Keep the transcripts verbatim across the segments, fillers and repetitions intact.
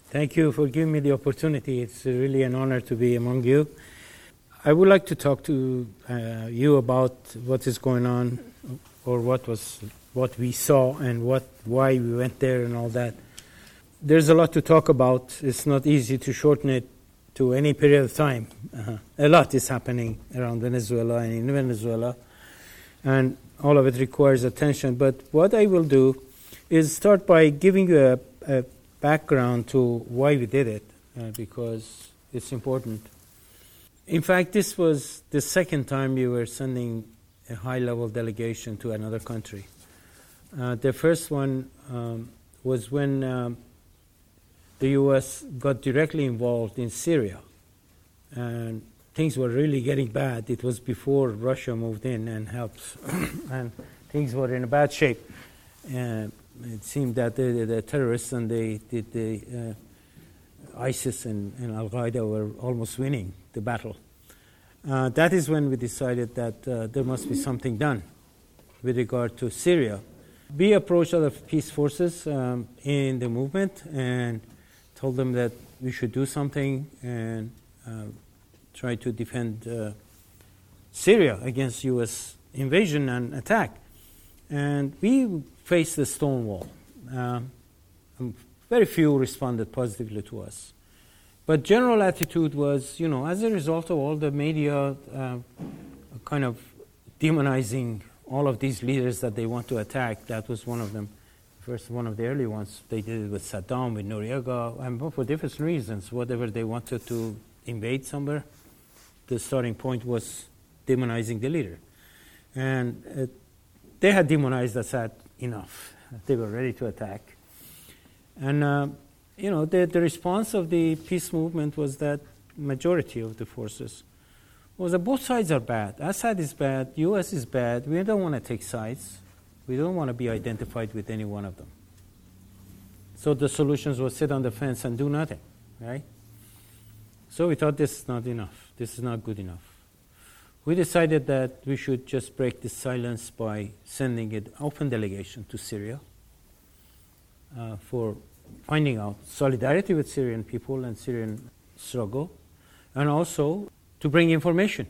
Thank you for giving me the opportunity. It's really an honor to be among you. I would like to talk to uh, you about what is going on, or what was what we saw, and what why we went there and all that. There's a lot to talk about. It's not easy to shorten it to any period of time. Uh-huh. A lot is happening around Venezuela and in Venezuela, and all of it requires attention. But what I will do is start by giving you a, a background to why we did it, uh, because it's important. In fact, this was the second time we were sending a high-level delegation to another country. Uh, the first one um, was when um, the U S got directly involved in Syria, and things were really getting bad. It was before Russia moved in and helped, and things were in a bad shape. Uh, it seemed that the, the terrorists and the, the, the uh, ISIS and, and Al-Qaeda were almost winning the battle. Uh, that is when we decided that uh, there must be something done with regard to Syria. We approached other peace forces um, in the movement and told them that we should do something and uh, try to defend uh, Syria against U S invasion and attack. And we faced the stone wall. Um, very few responded positively to us. But general attitude was, you know, as a result of all the media uh, kind of demonizing all of these leaders that they want to attack, that was one of them. First, one of the early ones, they did it with Saddam, with Noriega, and for different reasons. Whatever they wanted to invade somewhere, the starting point was demonizing the leader. And uh, they had demonized Assad enough. They were ready to attack. And, uh, you know, the, the response of the peace movement was that majority of the forces was that both sides are bad. Assad is bad, U S is bad. We don't want to take sides. We don't want to be identified with any one of them. So the solutions was sit on the fence and do nothing, right? So we thought this is not enough. This is not good enough. We decided that we should just break this silence by sending an open delegation to Syria uh, for finding out solidarity with Syrian people and Syrian struggle, and also to bring information,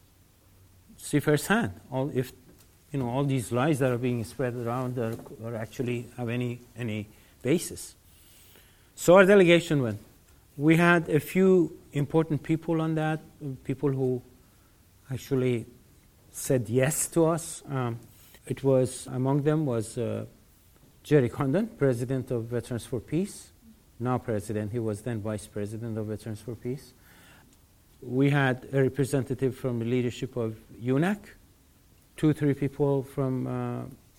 see firsthand all if you know all these lies that are being spread around are, are actually have any any basis. So our delegation went. We had a few important people on that, people who actually said yes to us. Um, it was among them was uh, Jerry Condon, president of Veterans for Peace, now president. He was then vice president of Veterans for Peace. We had a representative from the leadership of U N A C, two, three people from uh,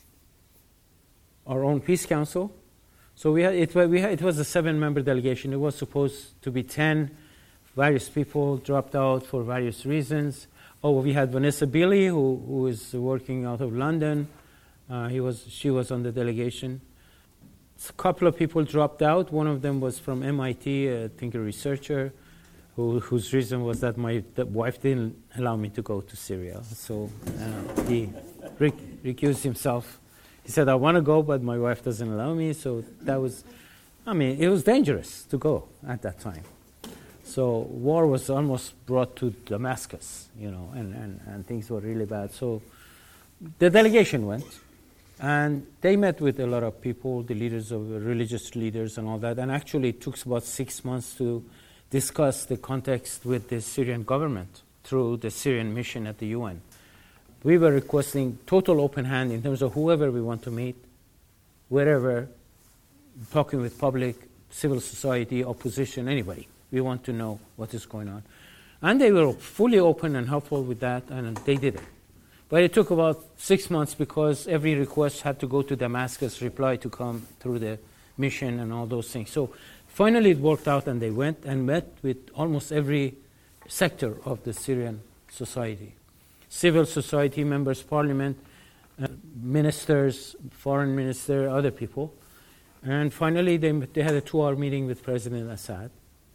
our own Peace Council. So we had it. We had, it was a seven-member delegation. It was supposed to be ten. Various people dropped out for various reasons. Oh, we had Vanessa Billy, who, who is working out of London. Uh, he was, she was on the delegation. A couple of people dropped out. One of them was from M I T, I think a researcher, who, whose reason was that my the wife didn't allow me to go to Syria. So uh, he rec- recused himself. He said, I want to go, but my wife doesn't allow me. So that was, I mean, it was dangerous to go at that time. So war was almost brought to Damascus, you know, and, and, and things were really bad. So the delegation went, and they met with a lot of people, the leaders of the religious leaders and all that, and actually it took about six months to discuss the context with the Syrian government through the Syrian mission at the U N. We were requesting total open hand in terms of whoever we want to meet, wherever, talking with public, civil society, opposition, anybody. We want to know what is going on. And they were fully open and helpful with that, and they did it. But it took about six months because every request had to go to Damascus, reply to come through the mission and all those things. So finally it worked out, and they went and met with almost every sector of the Syrian society. Civil society members, parliament, uh, ministers, foreign minister, other people. And finally they, they had a two-hour meeting with President Assad.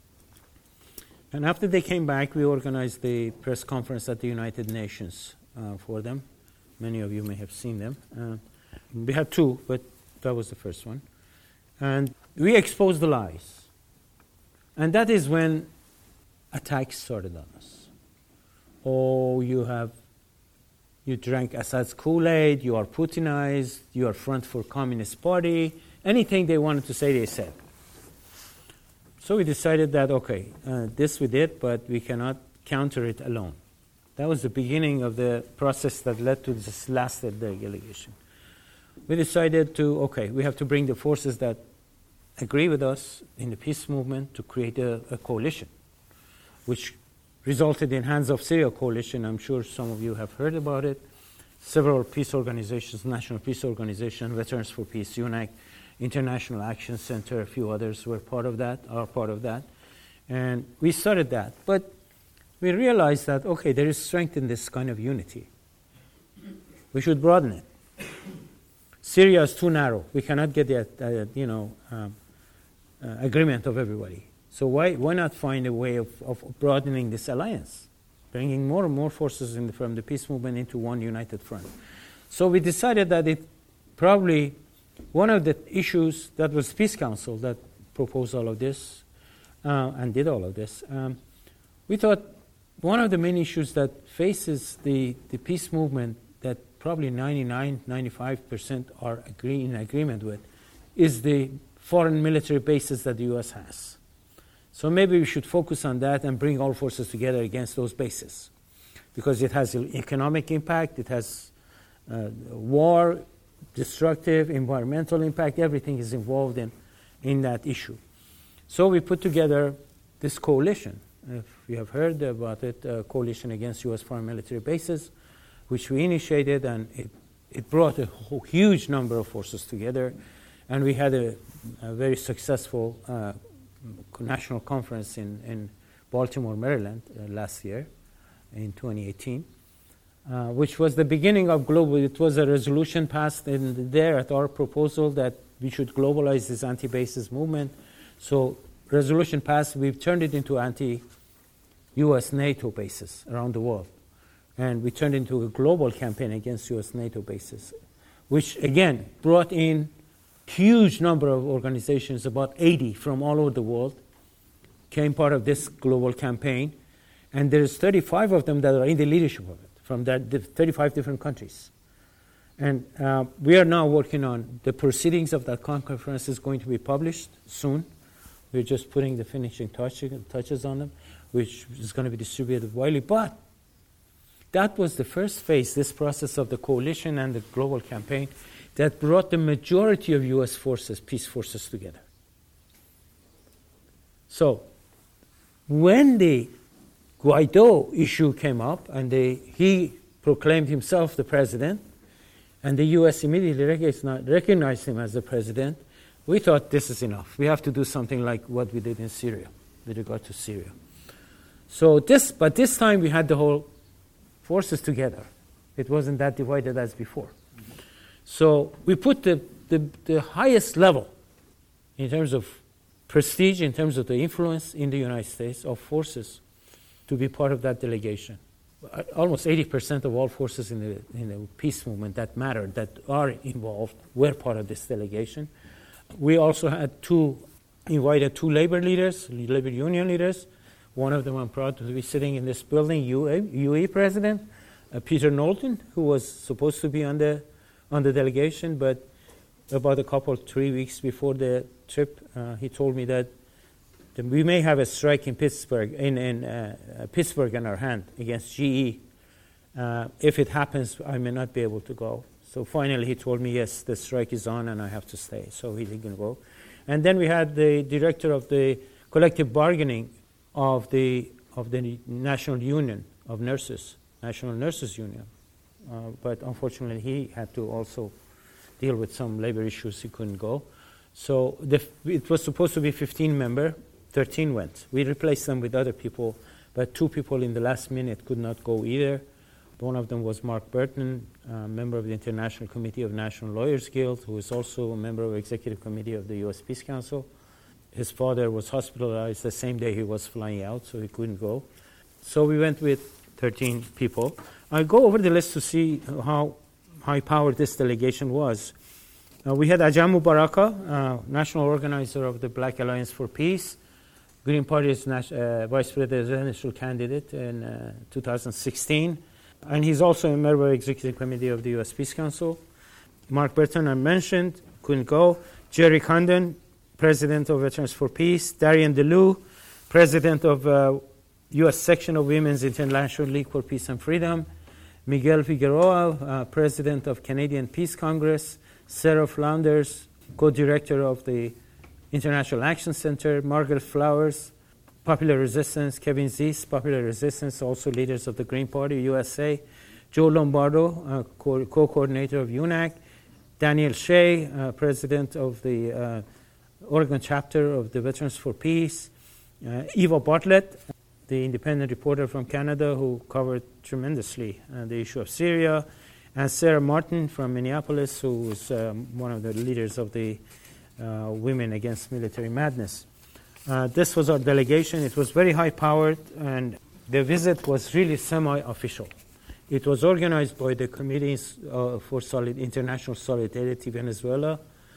And after they came back, we organized the press conference at the United Nations uh, for them. Many of you may have seen them. Uh, we had two, but that was the first one. And we exposed the lies. And that is when attacks started on us. Oh, you have, you drank Assad's Kool-Aid, you are Putinized, you are front for Communist Party. Anything they wanted to say, they said. So we decided that, okay, uh, this we did, but we cannot counter it alone. That was the beginning of the process that led to this last delegation. We decided to, okay, we have to bring the forces that agree with us in the peace movement to create a, a coalition, which resulted in Hands Off Syria Coalition. I'm sure some of you have heard about it. Several peace organizations, National Peace Organization, Veterans for Peace, U N A C, International Action Center, a few others were part of that, are part of that. And we started that. But we realized that, okay, there is strength in this kind of unity. We should broaden it. Syria is too narrow. We cannot get the uh, you know, um, uh, agreement of everybody. So why, why not find a way of, of broadening this alliance, bringing more and more forces in the, from the peace movement into one united front? So we decided that it probably, one of the issues that was Peace Council that proposed all of this uh, and did all of this, um, we thought one of the main issues that faces the, the peace movement that probably ninety-nine, ninety-five percent are agree, in agreement with is the foreign military bases that the U S has. So maybe we should focus on that and bring all forces together against those bases, because it has economic impact, it has uh, war, destructive, environmental impact, everything is involved in, in that issue. So we put together this coalition. If you have heard about it, a coalition against U S foreign military bases, which we initiated, and it, it brought a whole, huge number of forces together, and we had a, a very successful uh, national conference in, in Baltimore, Maryland uh, last year, in twenty eighteen. Uh, which was the beginning of global. It was a resolution passed in there at our proposal that we should globalize this anti-bases movement. So resolution passed, we've turned it into anti-U S NATO bases around the world. And we turned into a global campaign against U S NATO bases, which again brought in huge number of organizations, about eighty from all over the world, came part of this global campaign. And there's thirty-five of them that are in the leadership of it, from that thirty-five different countries. And uh, we are now working on the proceedings of that conference is going to be published soon. We're just putting the finishing touch, touches on them, which is going to be distributed widely. But that was the first phase, this process of the coalition and the global campaign, that brought the majority of U S forces, peace forces, together. So when the Guaido issue came up, and they, he proclaimed himself the president, and the U S immediately recognized, recognized him as the president, we thought this is enough. We have to do something like what we did in Syria, with regard to Syria. So this, but this time we had the whole forces together. It wasn't that divided as before. So we put the, the, the highest level in terms of prestige, in terms of the influence in the United States of forces to be part of that delegation. Almost eighty percent of all forces in the, in the peace movement that mattered, that are involved, were part of this delegation. We also had two, invited two labor leaders, labor union leaders. One of them I'm proud to be sitting in this building, U A, U A president, uh, Peter Knowlton, who was supposed to be on the, on the delegation, but about a couple, three weeks before the trip, uh, he told me that we may have a strike in Pittsburgh, in, in uh, uh, Pittsburgh in our hand against G E. Uh, if it happens, I may not be able to go. So finally he told me, yes, the strike is on and I have to stay. So he didn't go. And then we had the director of the collective bargaining of the of the National Union of Nurses, National Nurses Union. Uh, but unfortunately he had to also deal with some labor issues, he couldn't go. So the, it was supposed to be fifteen member, thirteen went. We replaced them with other people, but two people in the last minute could not go either. One of them was Mark Burton, a member of the International Committee of National Lawyers Guild, who is also a member of the Executive Committee of the U S Peace Council. His father was hospitalized the same day he was flying out, so he couldn't go. So we went with thirteen people. I'll go over the list to see how high-powered this delegation was. Uh, we had Ajam Mubaraka, uh, national organizer of the Black Alliance for Peace, Green Party's uh, vice presidential candidate in uh, two thousand sixteen. And he's also a member of the Executive Committee of the U S Peace Council. Mark Burton, I mentioned, couldn't go. Jerry Condon, president of Veterans for Peace. Darian DeLue, president of uh, U S section of Women's International League for Peace and Freedom. Miguel Figueroa, uh, president of Canadian Peace Congress. Sarah Flounders, co-director of the International Action Center. Margaret Flowers, Popular Resistance. Kevin Zeese, Popular Resistance, also leaders of the Green Party, U S A. Joe Lombardo, uh, co- co-coordinator of U N A C. Daniel Shea, uh, president of the uh, Oregon chapter of the Veterans for Peace. Uh, Eva Bartlett, the independent reporter from Canada who covered tremendously uh, the issue of Syria. And Sarah Martin from Minneapolis, who was um, one of the leaders of the uh, Women Against Military Madness. Uh, this was our delegation. It was very high-powered, and the visit was really semi-official. It was organized by the Committees uh, for Solid International Solidarity Venezuela,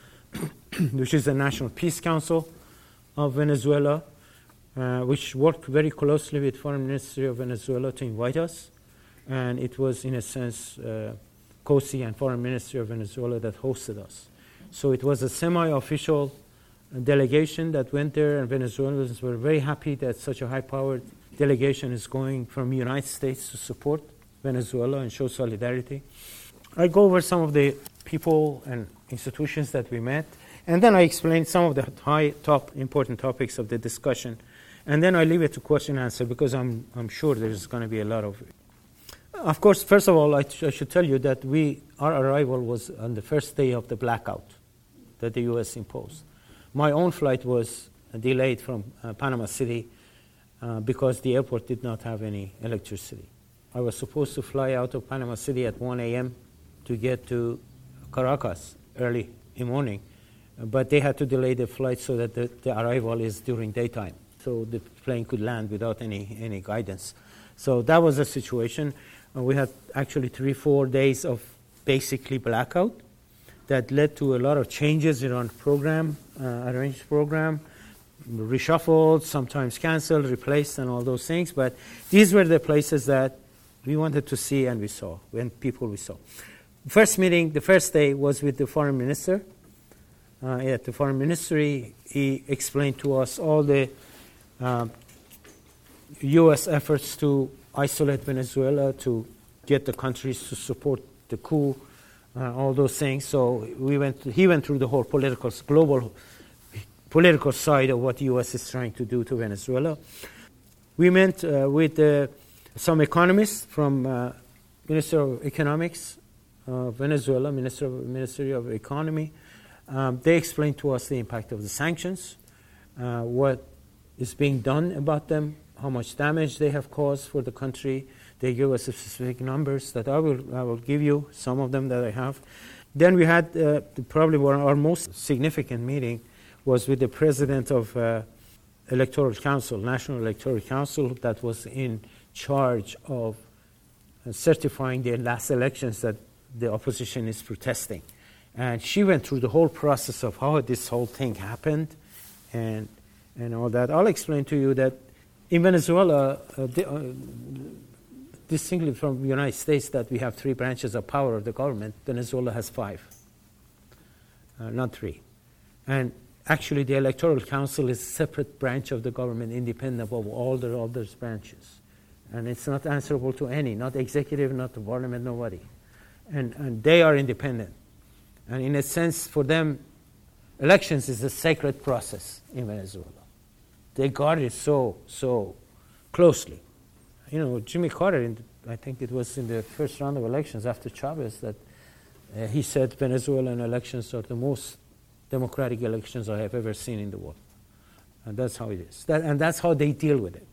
which is the National Peace Council of Venezuela, uh, which worked very closely with Foreign Ministry of Venezuela to invite us. And it was, in a sense, uh, COSI and Foreign Ministry of Venezuela that hosted us. So it was a semi-official delegation that went there, and Venezuelans were very happy that such a high-powered delegation is going from the United States to support Venezuela and show solidarity. I go over some of the people and institutions that we met, and then I explain some of the high, top, important topics of the discussion, and then I leave it to question and answer because I'm I'm sure there's going to be a lot of. Of course, first of all, I, sh- I should tell you that we our arrival was on the first day of the blackout that the U S imposed. My own flight was delayed from uh, Panama City uh, because the airport did not have any electricity. I was supposed to fly out of Panama City at one a.m. to get to Caracas early in the morning, but they had to delay the flight so that the, the arrival is during daytime, so the plane could land without any, any guidance. So that was the situation. Uh, we had actually three, four days of basically blackout that led to a lot of changes in our program, uh, arranged program, reshuffled, sometimes canceled, replaced, and all those things. But these were the places that we wanted to see and we saw, and people we saw. First meeting, the first day, was with the foreign minister. Uh, at the foreign ministry, he explained to us all the uh, U S efforts to isolate Venezuela, to get the countries to support the coup, uh, all those things. So we went. He went through the whole political, global political side of what the U S is trying to do to Venezuela. We met uh, with uh, some economists from uh, Minister of Economics of Venezuela, Minister of, Ministry of Economy. Um, they explained to us the impact of the sanctions, uh, what is being done about them, how much damage they have caused for the country. They give us specific numbers that I will I will give you, some of them that I have. Then we had uh, the, probably one our most significant meeting was with the president of uh, Electoral Council, National Electoral Council, that was in charge of uh, certifying the last elections that the opposition is protesting. And she went through the whole process of how this whole thing happened and and all that. I'll explain to you that in Venezuela, uh, di- uh, distinctly from the United States, that we have three branches of power of the government, Venezuela has five, uh, not three. And actually, the Electoral Council is a separate branch of the government, independent of all the other branches. And it's not answerable to any, not executive, not the parliament, nobody. And, and they are independent. And in a sense, for them, elections is a sacred process in Venezuela. They guard it so, so closely. You know, Jimmy Carter, in the, I think it was in the first round of elections after Chavez, that uh, he said Venezuelan elections are the most democratic elections I have ever seen in the world. And that's how it is. That, and that's how they deal with it.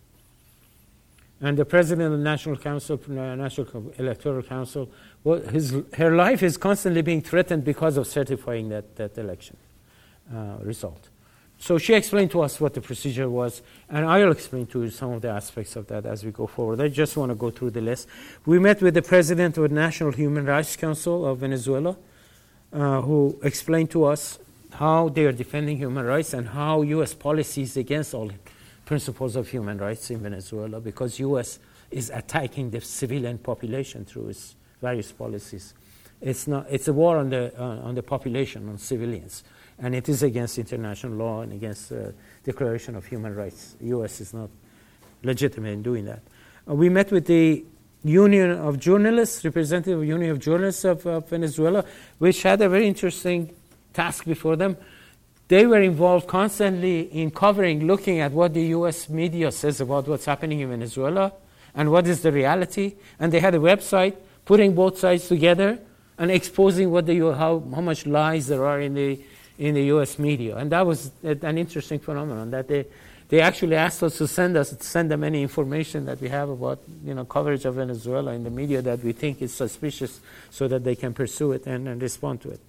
And the president of the National Council, National Electoral Council, well, his, her life is constantly being threatened because of certifying that, that election uh, result. So she explained to us what the procedure was, and I'll explain to you some of the aspects of that as we go forward. I just want to go through the list. We met with the president of the National Human Rights Council of Venezuela, uh, who explained to us how they are defending human rights and how U S policies against all principles of human rights in Venezuela because U S is attacking the civilian population through its various policies. It's not. It's a war on the uh, on the population, on civilians, and it is against international law and against the uh, Declaration of Human Rights. U S is not legitimate in doing that. Uh, we met with the Union of Journalists, representative of Union of Journalists of uh, Venezuela, which had a very interesting task before them. They were involved constantly in covering, looking at what the U S media says about what's happening in Venezuela and what is the reality. And they had a website putting both sides together and exposing what the how how much lies there are in the in the U S media. And that was an interesting phenomenon that they they actually asked us to send us send them any information that we have about you know coverage of Venezuela in the media that we think is suspicious, so that they can pursue it and, and respond to it.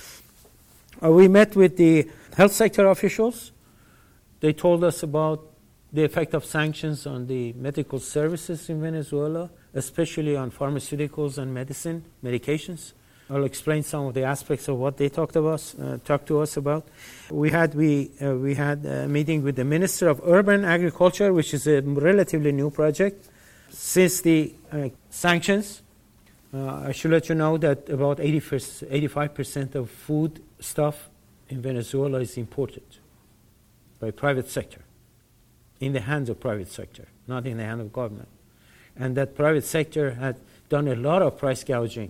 Uh, we met with the health sector officials. They told us about the effect of sanctions on the medical services in Venezuela, especially on pharmaceuticals and medicine, medications. I'll explain some of the aspects of what they talked about, uh, talked to us about. We had we uh, we had a meeting with the Minister of Urban Agriculture, which is a relatively new project. Since the uh, sanctions, uh, I should let you know that about eighty-five percent of food stuff in Venezuela is imported by private sector, in the hands of private sector, not in the hand of government. And that private sector had done a lot of price gouging.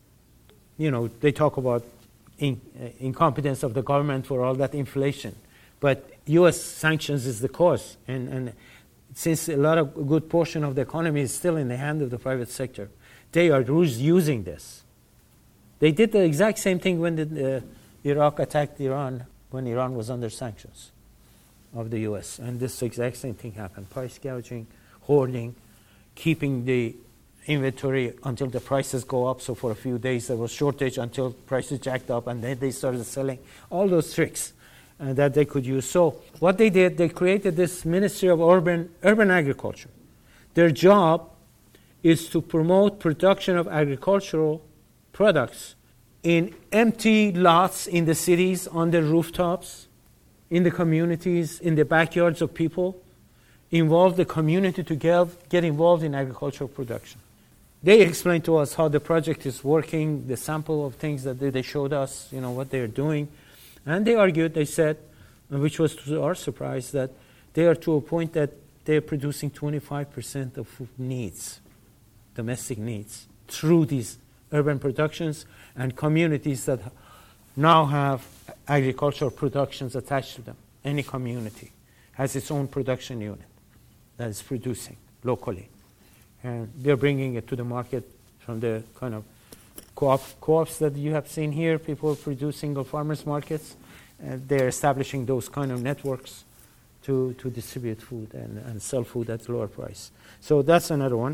You know, they talk about in, uh, incompetence of the government for all that inflation. But U S sanctions is the cause. And, and since a lot of a good portion of the economy is still in the hand of the private sector, they are using this. They did the exact same thing when the, uh, Iraq attacked Iran, when Iran was under sanctions of the U S. And this exact same thing happened. Price gouging, hoarding, keeping the inventory until the prices go up. So for a few days there was shortage until prices jacked up, and then they started selling. All those tricks uh, that they could use. So what they did, they created this Ministry of Urban, Urban Agriculture. Their job is to promote production of agricultural products in empty lots in the cities, on the rooftops, in the communities, in the backyards of people. Involve the community to get, get involved in agricultural production. They explained to us how the project is working, the sample of things that they, they showed us, you know, what they're doing. And they argued, they said, which was to our surprise, that they are to a point that they're producing twenty-five percent of food needs, domestic needs, through these urban productions and communities that now have agricultural productions attached to them. Any community has its own production unit that is producing locally. And they're bringing it to the market from the kind of co-op, co-ops that you have seen here, people producing or farmers markets. And they're establishing those kind of networks to, to distribute food and, and sell food at lower price. So that's another one.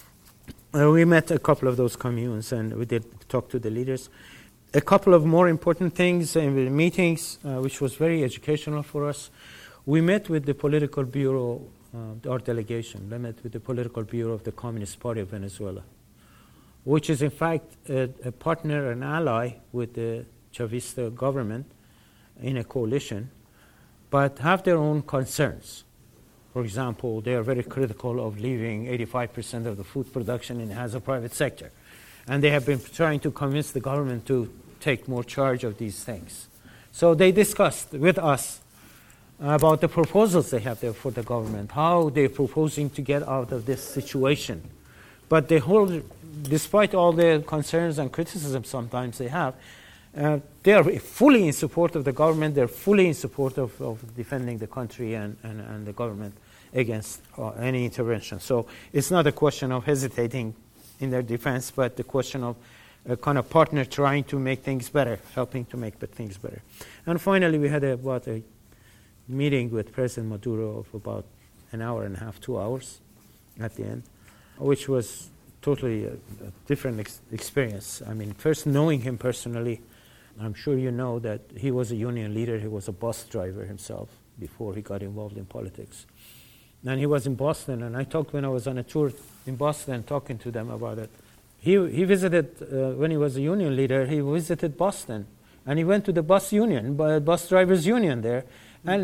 Uh, we met a couple of those communes and we did talk to the leaders. A couple of more important things in the meetings, uh, which was very educational for us. We met with the political bureau, uh, our delegation, we met with the political bureau of the Communist Party of Venezuela, which is in fact a, a partner, an ally with the Chavista government in a coalition, but have their own concerns. For example, they are very critical of leaving eighty-five percent of the food production in the hands of private sector. And they have been trying to convince the government to take more charge of these things. So they discussed with us about the proposals they have there for the government, how they're proposing to get out of this situation. But the whole, despite all the concerns and criticism sometimes they have, uh, they are fully in support of the government, they're fully in support of, of defending the country and, and, and the government against uh, any intervention. So it's not a question of hesitating in their defense, but the question of a kind of partner trying to make things better, helping to make things better. And finally, we had a, about a meeting with President Maduro of about an hour and a half, two hours at the end, which was totally a, a different ex- experience. I mean, first knowing him personally, I'm sure you know that he was a union leader, he was a bus driver himself before he got involved in politics. And he was in Boston, and I talked when I was on a tour in Boston talking to them about it. He he visited, uh, when he was a union leader, he visited Boston, and he went to the bus union, bus drivers union there, and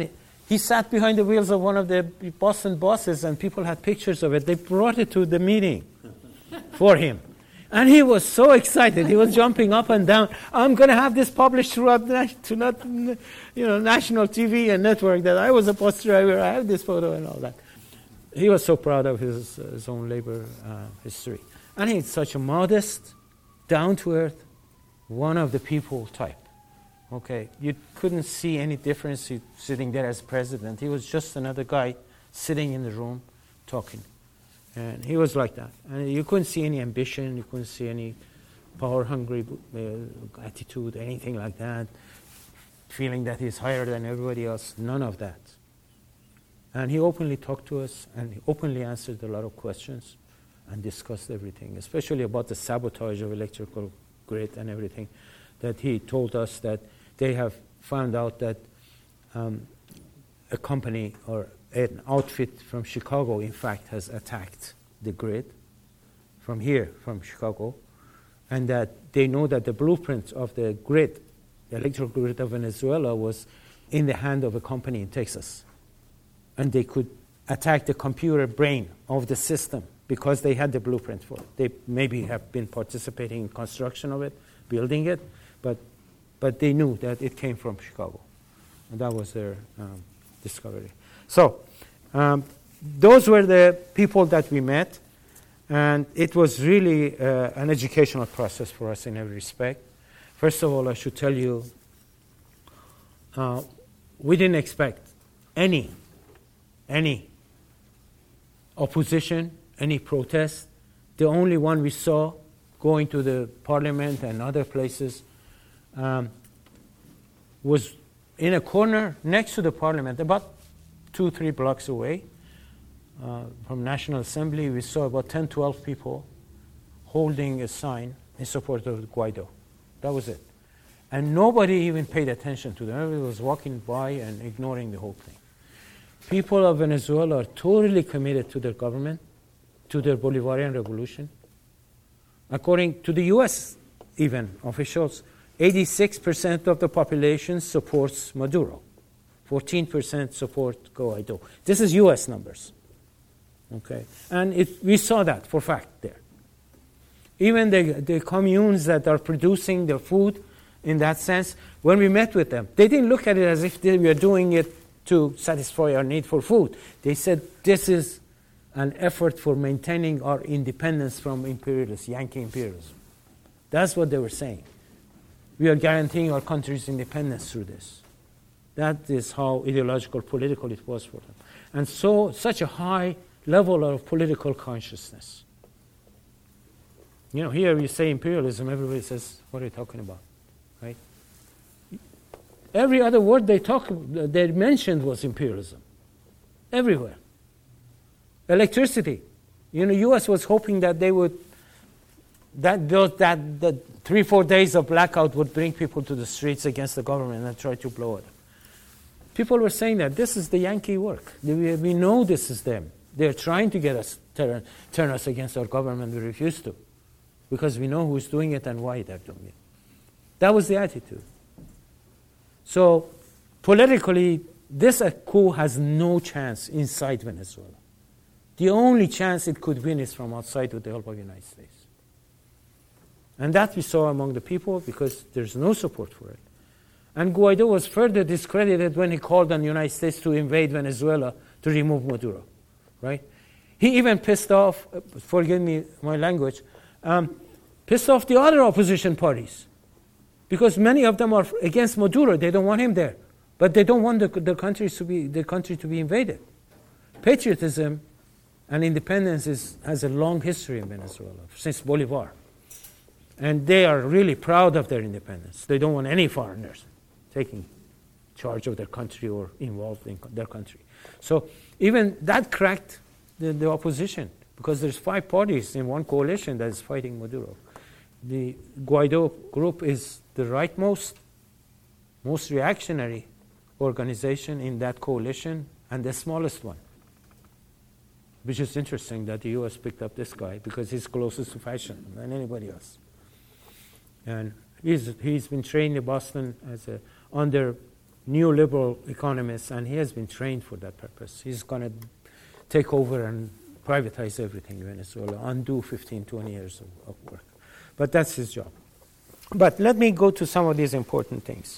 He sat behind the wheels of one of the Boston buses, and people had pictures of it. They brought it to the meeting for him. And he was so excited. He was jumping up and down. I'm going to have this published throughout to not, you know, national T V and network that I was a bus driver. I have this photo and all that. He was so proud of his, uh, his own labor uh, history. And he's such a modest, down-to-earth, one of the people type. Okay, you couldn't see any difference sitting there as president. He was just another guy sitting in the room talking. And he was like that. And you couldn't see any ambition, you couldn't see any power-hungry uh, attitude, anything like that, feeling that he's higher than everybody else, none of that. And he openly talked to us, and he openly answered a lot of questions and discussed everything, especially about the sabotage of electrical grid and everything, that he told us that they have found out that um, a company or an outfit from Chicago, in fact, has attacked the grid from here, from Chicago, and that they know that the blueprint of the grid, the electrical grid of Venezuela, was in the hand of a company in Texas. And they could attack the computer brain of the system because they had the blueprint for it. They maybe have been participating in construction of it, building it, but but they knew that it came from Chicago. And that was their um, discovery. So um, those were the people that we met, and it was really uh, an educational process for us in every respect. First of all, I should tell you, uh, we didn't expect any, any opposition, any protest. The only one we saw going to the parliament and other places um, was in a corner next to the parliament, about two, three blocks away uh, from National Assembly. We saw about ten, twelve people holding a sign in support of Guaido. That was it. And nobody even paid attention to them. Everybody was walking by and ignoring the whole thing. People of Venezuela are totally committed to their government, to their Bolivarian revolution. According to the U S even officials, eighty-six percent of the population supports Maduro. fourteen percent support Guaido. This is U S numbers. Okay, and it, we saw that for fact there. Even the, the communes that are producing their food in that sense, when we met with them, they didn't look at it as if they were doing it to satisfy our need for food. They said, this is an effort for maintaining our independence from imperialism, Yankee imperialism. That's what they were saying. We are guaranteeing our country's independence through this. That is how ideological, political it was for them. And so, such a high level of political consciousness. You know, here you say imperialism, everybody says, what are you talking about? Right? Every other word they talk, they mentioned was imperialism. Everywhere. Electricity. You know, U S was hoping that they would, that those, that the three, four days of blackout would bring people to the streets against the government and try to blow it. People were saying that this is the Yankee work. We, we know this is them. They're trying to get us, turn, turn us against our government. We refuse to, because we know who's doing it and why they're doing it. That was the attitude. So, politically, this coup has no chance inside Venezuela. The only chance it could win is from outside with the help of the United States. And that we saw among the people because there's no support for it. And Guaido was further discredited when he called on the United States to invade Venezuela to remove Maduro, right? He even pissed off, forgive me my language, um, pissed off the other opposition parties because many of them are against Maduro. They don't want him there, but they don't want the, the, countries to be, the country to be invaded. Patriotism and independence is, has a long history in Venezuela, since Bolivar. And they are really proud of their independence. They don't want any foreigners taking charge of their country or involved in their country. So even that cracked the, the opposition, because there's five parties in one coalition that is fighting Maduro. The Guaido group is the rightmost, most reactionary organization in that coalition and the smallest one. Which is interesting that the U S picked up this guy because he's closest to fashion than anybody else. And he's, he's been trained in Boston as a, under neoliberal economist, and he has been trained for that purpose. He's going to take over and privatize everything in Venezuela, undo fifteen, twenty years of, of work. But that's his job. But let me go to some of these important things.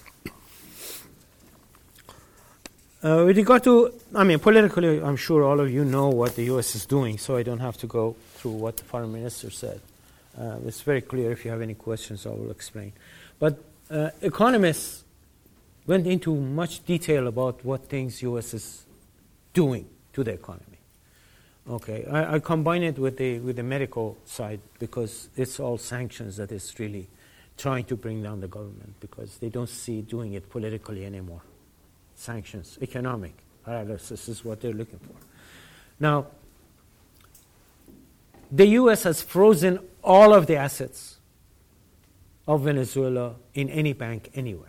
Uh, with regard to, I mean, politically, I'm sure all of you know what the U S is doing, so I don't have to go through what the foreign minister said. Uh, it's very clear. If you have any questions, I will explain. But uh, economists went into much detail about what things U S is doing to the economy. Okay, I, I combine it with the with the medical side because it's all sanctions that is really trying to bring down the government because they don't see doing it politically anymore. Sanctions, economic paralysis is what they're looking for. Now, the U S has frozen all of the assets of Venezuela in any bank anywhere.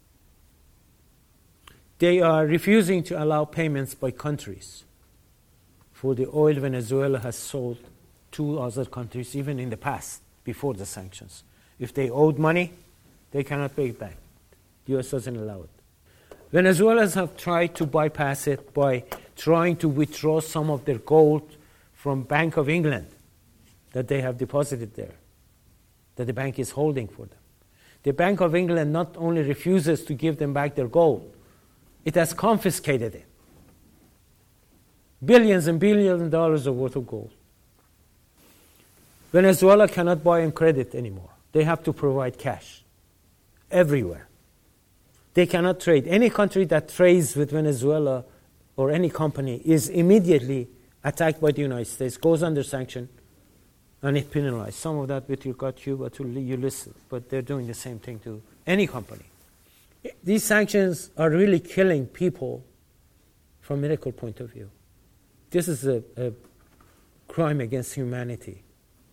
They are refusing to allow payments by countries for the oil Venezuela has sold to other countries, even in the past, before the sanctions. If they owed money, they cannot pay it back. The U S doesn't allow it. Venezuelans have tried to bypass it by trying to withdraw some of their gold from Bank of England that they have deposited there, that the bank is holding for them. The Bank of England not only refuses to give them back their gold, it has confiscated it. Billions and billions of dollars of worth of gold. Venezuela cannot buy on credit anymore. They have to provide cash everywhere. They cannot trade. Any country that trades with Venezuela or any company is immediately attacked by the United States, goes under sanction, and it penalized. Some of that with regard to Cuba, to Ulysses, but they're doing the same thing to any company. These sanctions are really killing people from a medical point of view. This is a, a crime against humanity.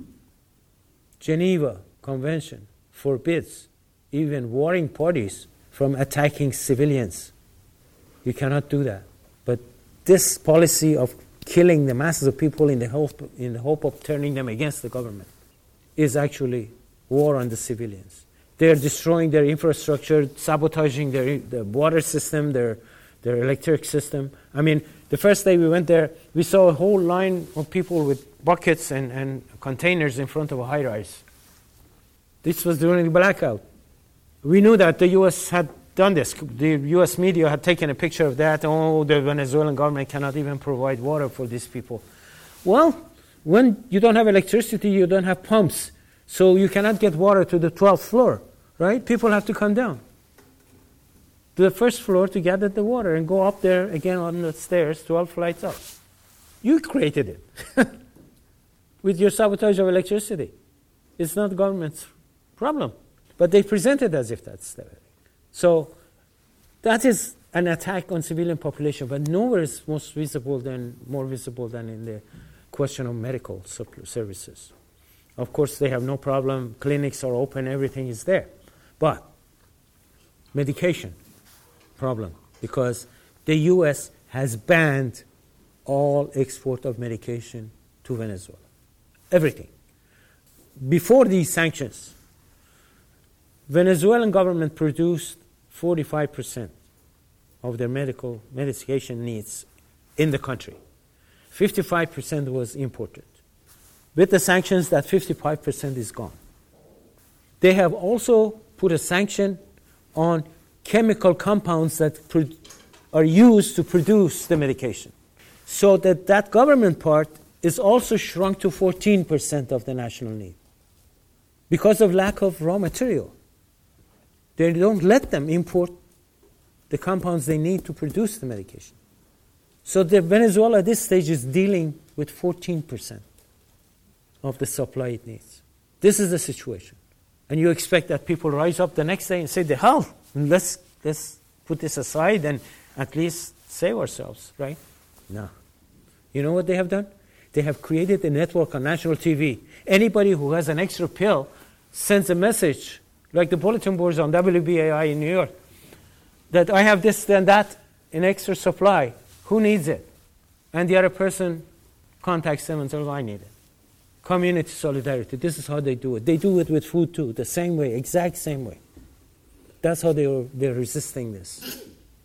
Geneva Convention forbids even warring parties from attacking civilians. You cannot do that. But this policy of killing the masses of people in the hope, in the hope of turning them against the government is actually war on the civilians. They're destroying their infrastructure, sabotaging their the water system, their their electric system. I mean, the first day we went there, we saw a whole line of people with buckets and, and containers in front of a high-rise. This was during the blackout. We knew that the U S had done this. The U S media had taken a picture of that. Oh, the Venezuelan government cannot even provide water for these people. Well, when you don't have electricity, you don't have pumps. So you cannot get water to the twelfth floor, right? People have to come down to the first floor to gather the water and go up there again on the stairs, twelve flights up. You created it with your sabotage of electricity. It's not the government's problem. But they present it as if that's the way. So that is an attack on civilian population, but nowhere is most visible than, more visible than in the question of medical services. Of course, they have no problem. Clinics are open. Everything is there. But medication, problem, because the U S has banned all export of medication to Venezuela. Everything. Before these sanctions, Venezuelan government produced forty-five percent of their medical medication needs in the country. fifty-five percent was imported. With the sanctions, that fifty-five percent is gone. They have also put a sanction on chemical compounds that pro- are used to produce the medication. So that that government part is also shrunk to fourteen percent of the national need because of lack of raw material. They don't let them import the compounds they need to produce the medication. So the Venezuela at this stage is dealing with fourteen percent of the supply it needs. This is the situation. And you expect that people rise up the next day and say, the hell, let's, let's put this aside and at least save ourselves, right? No. You know what they have done? They have created a network on national T V. Anybody who has an extra pill sends a message, like the bulletin boards on W B A I in New York, that I have this and that in extra supply. Who needs it? And the other person contacts them and says, I need it. Community solidarity. This is how they do it. They do it with food too, the same way, exact same way. That's how they are, they're resisting this.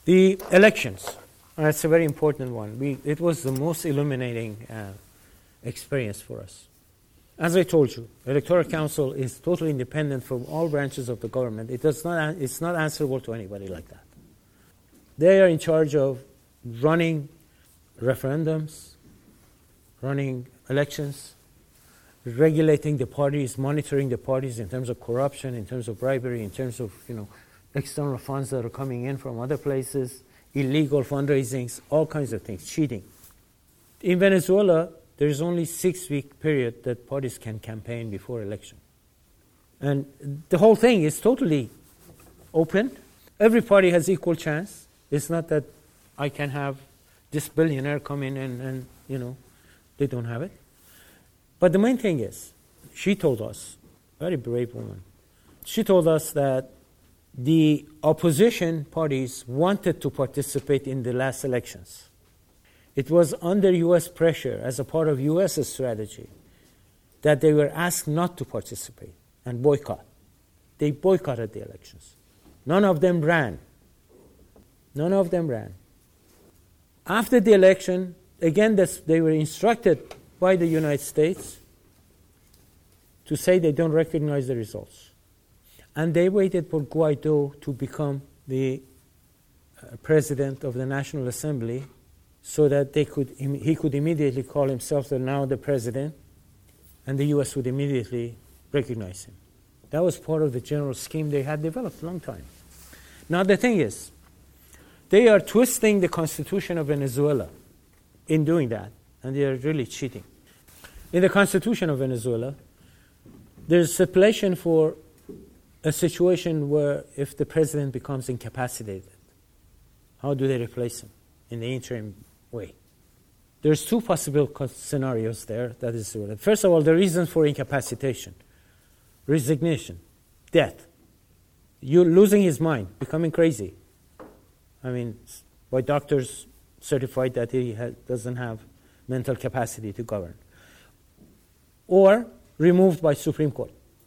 The elections, that's a very important one. We, it was the most illuminating uh, experience for us. As I told you, Electoral Council is totally independent from all branches of the government. It does not, it's not answerable to anybody like that. They are in charge of running referendums, running elections, regulating the parties, monitoring the parties in terms of corruption, in terms of bribery, in terms of, you know, external funds that are coming in from other places, illegal fundraisings, all kinds of things, cheating. In Venezuela, there is only six-week period that parties can campaign before election. And the whole thing is totally open. Every party has equal chance. It's not that I can have this billionaire come in and, and, you know, they don't have it. But the main thing is, she told us, very brave woman, she told us that the opposition parties wanted to participate in the last elections. It was under U S pressure, as a part of U S strategy, that they were asked not to participate and boycott. They boycotted the elections. None of them ran. None of them ran. After the election, again, they were instructed by the United States to say they don't recognize the results. And they waited for Guaido to become the uh, president of the National Assembly so that they could, he could immediately call himself the, now the president, and the U S would immediately recognize him. That was part of the general scheme they had developed a long time. Now the thing is, they are twisting the constitution of Venezuela in doing that, and they are really cheating. In the constitution of Venezuela, there's stipulation for a situation where if the president becomes incapacitated, how do they replace him in the interim way? There's two possible scenarios there. That is, first of all, the reasons for incapacitation: resignation, death, you losing his mind, becoming crazy. I mean, by doctors certified that he ha- doesn't have mental capacity to govern. Or removed by Supreme Court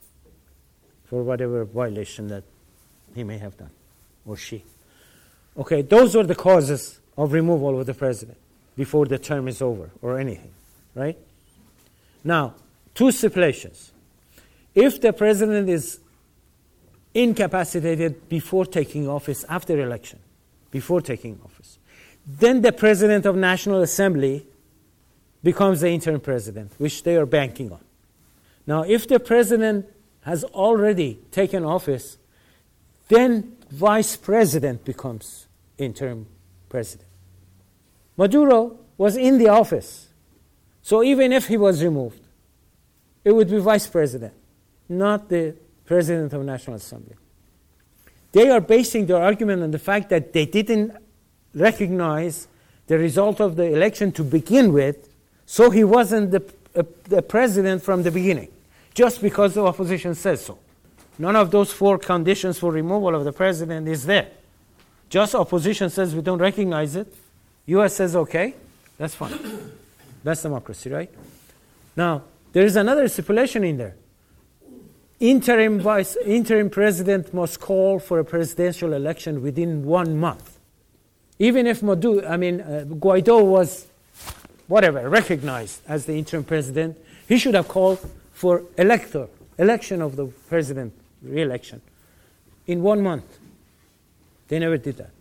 for whatever violation that he may have done, or she. Okay, those are the causes of removal of the president before the term is over, or anything, right? Now, two stipulations. If the president is incapacitated before taking office, after election, before taking office, then the president of National Assembly becomes the interim president, which they are banking on. Now, if the president has already taken office, then vice president becomes interim president. Maduro was in the office, so even if he was removed, it would be vice president, not the president of National Assembly. They are basing their argument on the fact that they didn't recognize the result of the election to begin with, so he wasn't the, uh, the president from the beginning, just because the opposition says so. None of those four conditions for removal of the president is there. Just opposition says we don't recognize it. U S says okay, that's fine. That's democracy, right? Now, there is another stipulation in there. Interim vice, interim president must call for a presidential election within one month. Even if Maduro, I mean, uh, Guaido was, whatever, recognized as the interim president, he should have called for elector, election of the president, re-election, in one month. They never did that.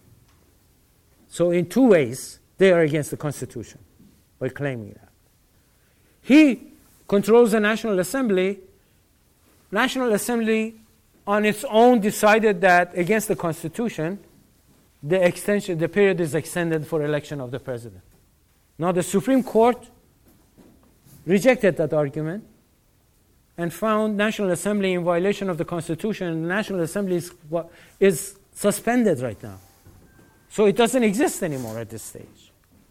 So in two ways, they are against the Constitution by claiming that. He controls the National Assembly. National Assembly on its own decided that against the Constitution, the extension, the period is extended for election of the president. Now the Supreme Court rejected that argument and found National Assembly in violation of the Constitution, and the National Assembly is, is suspended right now. So it doesn't exist anymore at this stage.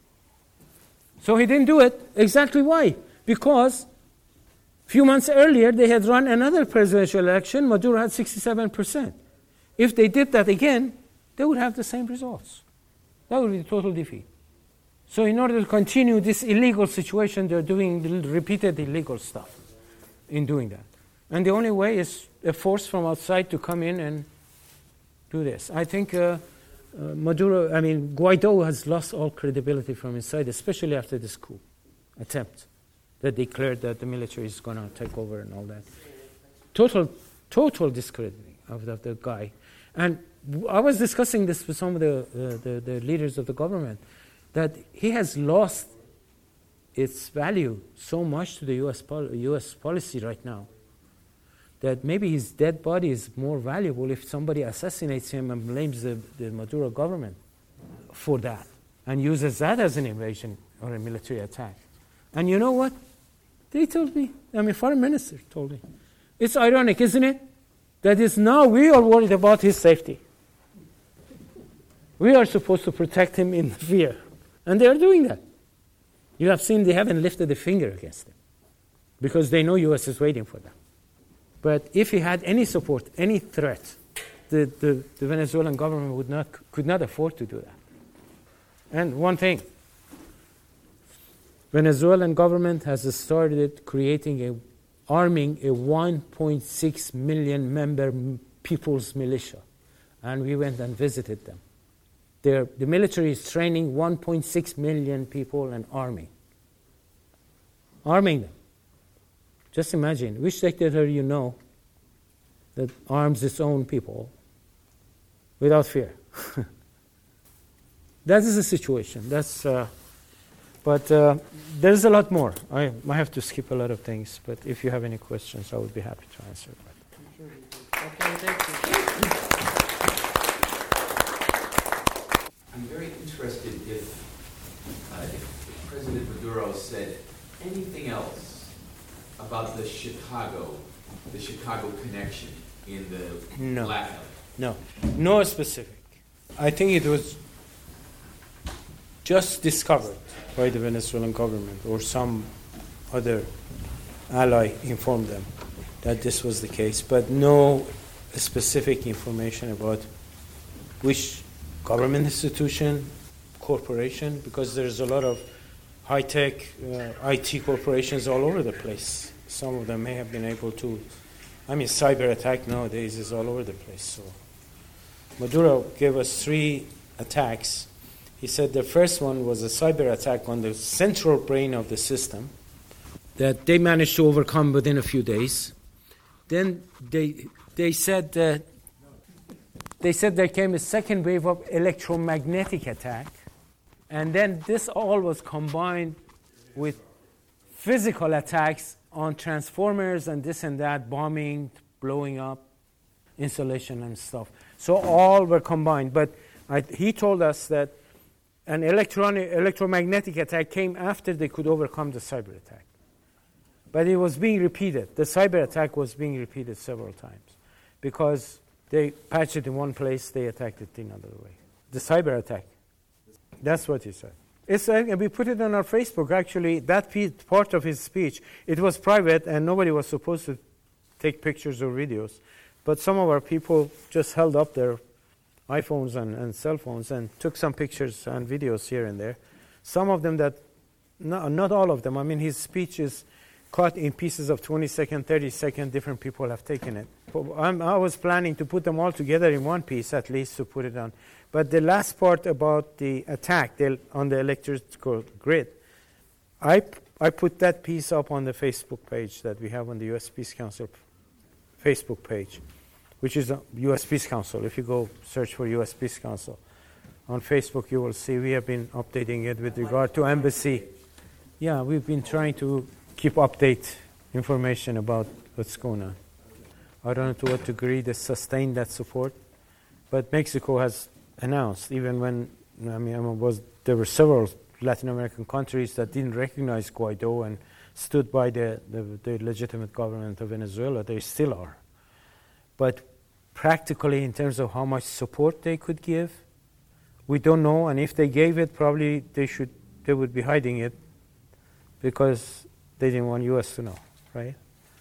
So he didn't do it. Exactly why? Because a few months earlier, they had run another presidential election. Maduro had sixty-seven percent. If they did that again, they would have the same results. That would be a total defeat. So in order to continue this illegal situation, they're doing repeated illegal stuff in doing that. And the only way is a force from outside to come in and do this. I think uh, uh, Maduro, I mean, Guaido has lost all credibility from inside, especially after this coup attempt that declared that the military is going to take over and all that. Total, total discrediting of the, of the guy. And I was discussing this with some of the, uh, the, the leaders of the government, that he has lost its value so much to the U S pol- U S policy right now that maybe his dead body is more valuable if somebody assassinates him and blames the, the Maduro government for that and uses that as an invasion or a military attack. And you know what? They told me, I mean, foreign minister told me, it's ironic, isn't it? That is now we are worried about his safety. We are supposed to protect him in fear. And they are doing that. You have seen they haven't lifted a finger against him because they know U S is waiting for them. But if he had any support, any threat, the, the, the Venezuelan government would not, could not afford to do that. And one thing, Venezuelan government has started creating a, arming a one point six million member people's militia. And we went and visited them. They're, the military is training one point six million people and arming. Arming them. Just imagine, which dictator you know that arms its own people without fear? That is the situation. That's, uh, but uh, there's a lot more. I might have to skip a lot of things, but if you have any questions, I would be happy to answer. Okay, thank you. I'm very interested if, uh, if President Maduro said anything else about the Chicago, the Chicago connection in the No. blackout. No, no specific. I think it was just discovered by the Venezuelan government or some other ally informed them that this was the case, but no specific information about which government institution, corporation, because there's a lot of high-tech uh, I T corporations all over the place. Some of them may have been able to, I mean, cyber attack nowadays is all over the place. So Maduro gave us three attacks. He said the first one was a cyber attack on the central brain of the system that they managed to overcome within a few days. Then they they said that they said there came a second wave of electromagnetic attack, and then this all was combined with physical attacks on transformers and this and that, bombing, blowing up, insulation and stuff. So all were combined. But I, he told us that an electronic, electromagnetic attack came after they could overcome the cyber attack. But it was being repeated. The cyber attack was being repeated several times because they patched it in one place, they attacked it in another way. The cyber attack. That's what he said. It's, uh, we put it on our Facebook, actually, that piece, part of his speech. It was private, and nobody was supposed to take pictures or videos. But some of our people just held up their iPhones and, and cell phones and took some pictures and videos here and there. Some of them that, no, not all of them. I mean, his speech is cut in pieces of twenty second, thirty second, different people have taken it. I'm, I was planning to put them all together in one piece, at least, to put it on. But the last part about the attack the, on the electrical grid, I, I put that piece up on the Facebook page that we have on the U S Peace Council Facebook page, which is U S Peace Council. If you go search for U S Peace Council on Facebook, you will see we have been updating it with regard to embassy. Yeah, we've been trying to keep update information about what's going on. I don't know to what degree they sustain that support, but Mexico has announced, even when, I mean, I was, there were several Latin American countries that didn't recognize Guaido and stood by the, the, the legitimate government of Venezuela. They still are. But practically, in terms of how much support they could give, we don't know. And if they gave it, probably they should, they would be hiding it because they didn't want U S to know, right?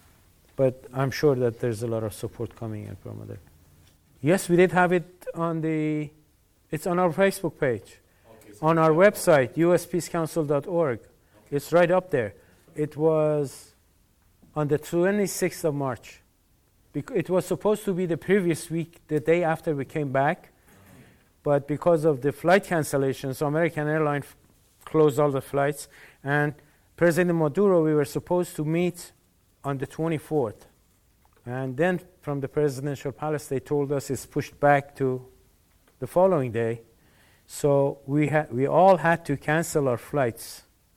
But I'm sure that there's a lot of support coming in from there. Yes, we did have it on the, it's on our Facebook page, okay, so on our website, U S peace council dot org. Okay. It's right up there. It was on the twenty-sixth of March. It was supposed to be the previous week, the day after we came back. but because of the flight cancellations, so American Airlines f- closed all the flights, and President Maduro, we were supposed to meet on the twenty-fourth. And then from the presidential palace, they told us it's pushed back to the following day. So we ha- we all had to cancel our flights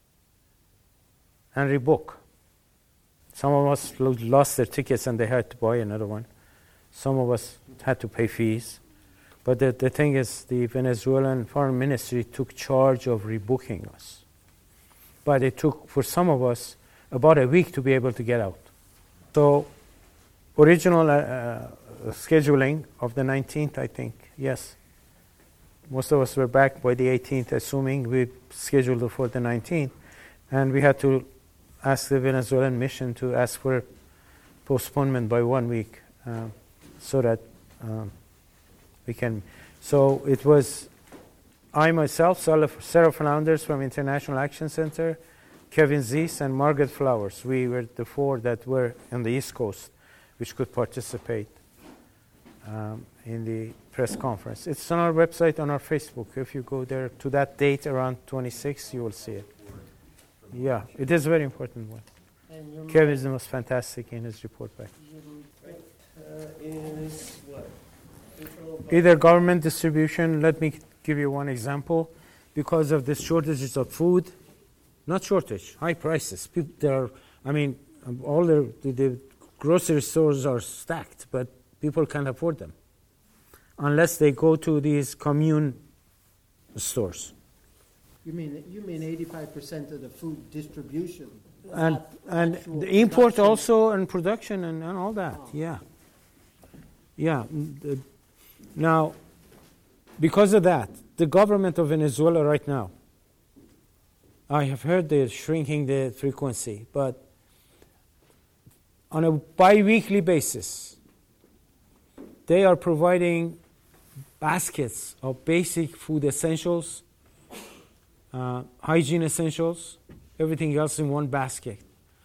and rebook. Some of us lo- lost their tickets and they had to buy another one. Some of us had to pay fees. But the, the thing is, the Venezuelan Foreign Ministry took charge of rebooking us. But it took, for some of us, about a week to be able to get out. So original uh, uh, scheduling of the nineteenth, I think, yes. Most of us were back by the eighteenth, assuming we scheduled it for the nineteenth. And we had to ask the Venezuelan mission to ask for postponement by one week uh, so that um, we can. So it was I myself, Sarah Flanders from International Action Center, Kevin Zeese, and Margaret Flowers. We were the four that were on the East Coast, which could participate um, in the press conference. It's on our website, on our Facebook. If you go there to that date around twenty-six, you will see it. Yeah, it is a very important one. Kevin was fantastic in his report back. Right. Uh, is what? Either government distribution. Let me give you one example. Because of the shortages of food, not shortage, high prices. People, there are, I mean, all the, the, the grocery stores are stacked, but people can't afford them unless they go to these commune stores. You mean you mean eighty-five percent of the food distribution, And not and actual the import production. also and production and, and all that. Oh. Yeah. Yeah. mm, the- Now, because of that, the government of Venezuela right now, I have heard they're shrinking the frequency, but on a bi-weekly basis, they are providing baskets of basic food essentials, uh, hygiene essentials, everything else in one basket,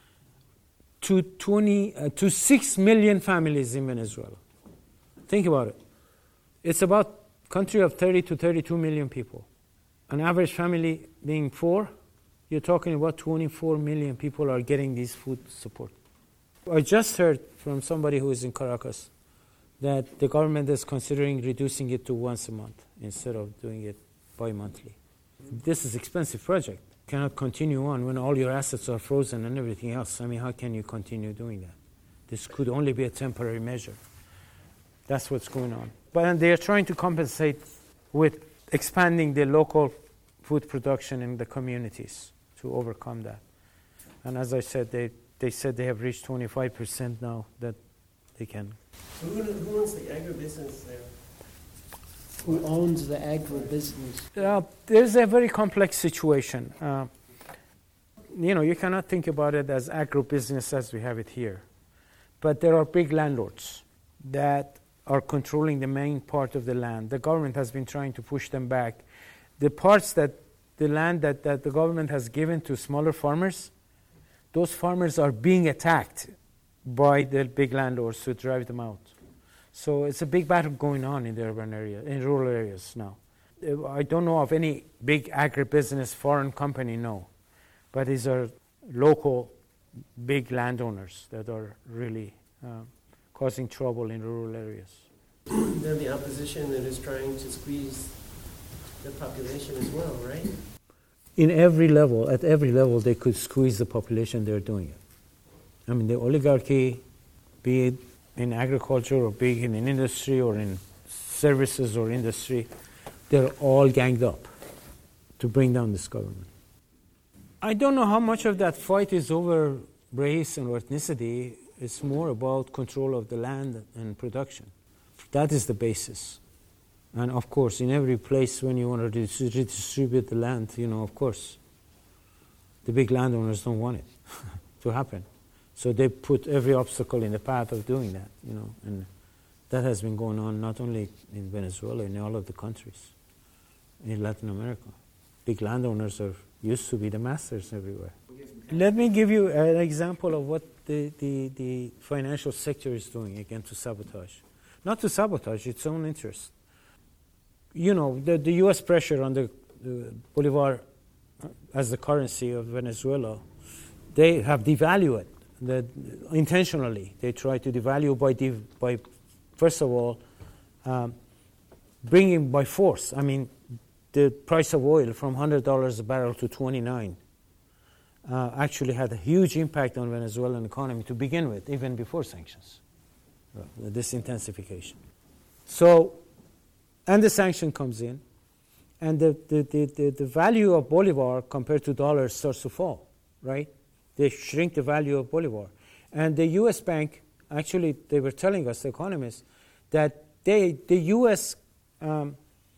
to twenty uh, to six million families in Venezuela. Think about it. It's about country of thirty to thirty-two million people. An average family being four, you're talking about twenty-four million people are getting this food support. I just heard from somebody who is in Caracas that the government is considering reducing it to once a month instead of doing it bi-monthly. This is an expensive project. Cannot continue on when all your assets are frozen and everything else. I mean, how can you continue doing that? This could only be a temporary measure. That's what's going on. But they are trying to compensate with expanding the local food production in the communities to overcome that. And as I said, they, they said they have reached twenty-five percent now that they can. So who, who owns the agribusiness there? Who owns the agribusiness? Uh, there's a very complex situation. Uh, you know, you cannot think about it as agribusiness as we have it here. But there are big landlords that are controlling the main part of the land. The government has been trying to push them back. The parts that the land that, that the government has given to smaller farmers, those farmers are being attacked by the big landlords to drive them out. So it's a big battle going on in the urban area, in rural areas now. Uh, I don't know of any big agribusiness foreign company, no. But these are local big landowners that are really uh, causing trouble in rural areas. Then the opposition that is trying to squeeze the population as well, right? In every level, at every level, they could squeeze the population, they're doing it. I mean, the oligarchy, be it in agriculture or be it in industry or in services or industry, they're all ganged up to bring down this government. I don't know how much of that fight is over race and ethnicity. It's more about control of the land and production. That is the basis. And of course, in every place when you want to redistribute the land, you know, of course, the big landowners don't want it to happen. So they put every obstacle in the path of doing that, you know, and that has been going on not only in Venezuela, in all of the countries, in Latin America. Big landowners are used to be the masters everywhere. Let me give you an example of what the, the, the financial sector is doing again to sabotage. Not to sabotage its own interest. you know, the, the U S pressure on the, the Bolivar as the currency of Venezuela, they have devalued it the, intentionally. They try to devalue by, dev, by first of all, um, bringing by force. I mean, the price of oil from one hundred dollars a barrel to twenty-nine uh, actually had a huge impact on Venezuelan economy to begin with, even before sanctions, uh, this intensification. So, and the sanction comes in, and the, the, the, the, the value of Bolivar compared to dollars starts to fall, right? They shrink the value of Bolivar. And the U S bank, actually, they were telling us, the economists, that they, the U S um,